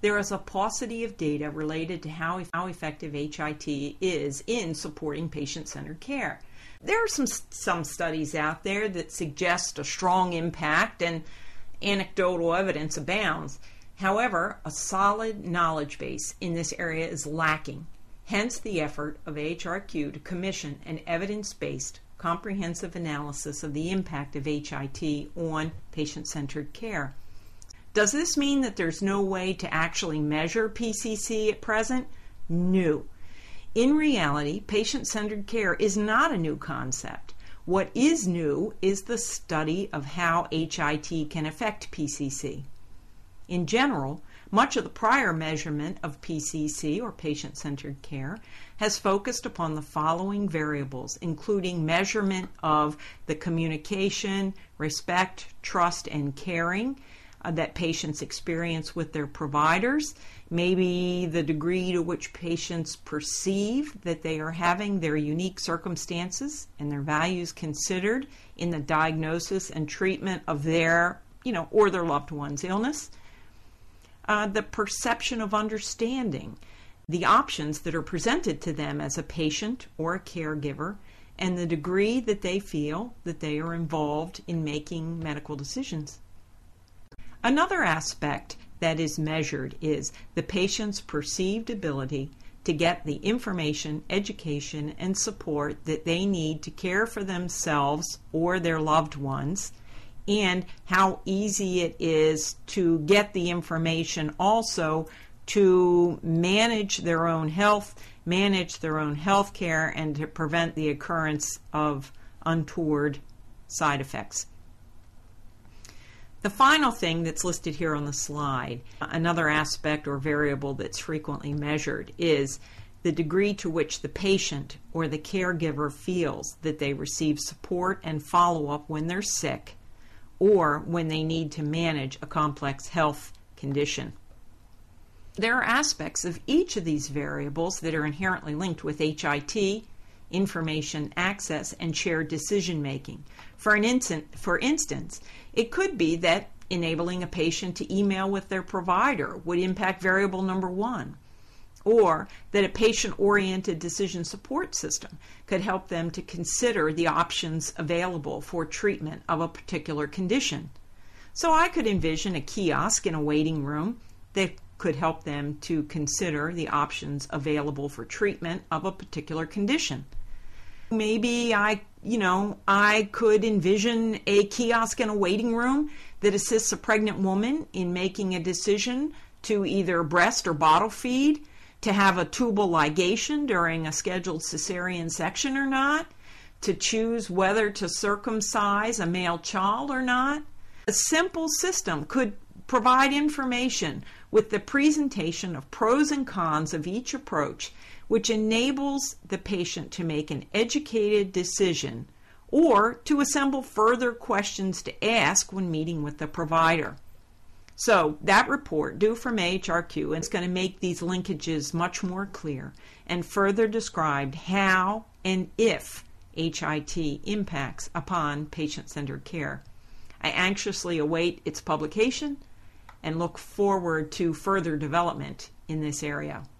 there is a paucity of data related to how effective HIT is in supporting patient-centered care. There are some studies out there that suggest a strong impact, and anecdotal evidence abounds. However, a solid knowledge base in this area is lacking. Hence the effort of AHRQ to commission an evidence-based comprehensive analysis of the impact of HIT on patient-centered care. Does this mean that there's no way to actually measure PCC at present? No. In reality, patient-centered care is not a new concept. What is new is the study of how HIT can affect PCC. In general, much of the prior measurement of PCC, or patient-centered care, has focused upon the following variables, including measurement of the communication, respect, trust, and caring that patients experience with their providers, maybe the degree to which patients perceive that they are having their unique circumstances and their values considered in the diagnosis and treatment of their, or their loved one's illness. The perception of understanding, the options that are presented to them as a patient or a caregiver, and the degree that they feel that they are involved in making medical decisions. Another aspect that is measured is the patient's perceived ability to get the information, education, and support that they need to care for themselves or their loved ones, and how easy it is to get the information also to manage their own health, manage their own health care, and to prevent the occurrence of untoward side effects. The final thing that's listed here on the slide, another aspect or variable that's frequently measured, is the degree to which the patient or the caregiver feels that they receive support and follow-up when they're sick or when they need to manage a complex health condition. There are aspects of each of these variables that are inherently linked with HIT, information access, and shared decision making. For instance, it could be that enabling a patient to email with their provider would impact variable number 1, or that a patient-oriented decision support system could help them to consider the options available for treatment of a particular condition. So I could envision a kiosk in a waiting room that could help them to consider the options available for treatment of a particular condition. Maybe I could envision a kiosk in a waiting room that assists a pregnant woman in making a decision to either breast or bottle feed, to have a tubal ligation during a scheduled cesarean section or not, to choose whether to circumcise a male child or not. A simple system could provide information with the presentation of pros and cons of each approach, which enables the patient to make an educated decision or to assemble further questions to ask when meeting with the provider. So that report, due from AHRQ, is going to make these linkages much more clear and further describe how and if HIT impacts upon patient-centered care. I anxiously await its publication and look forward to further development in this area.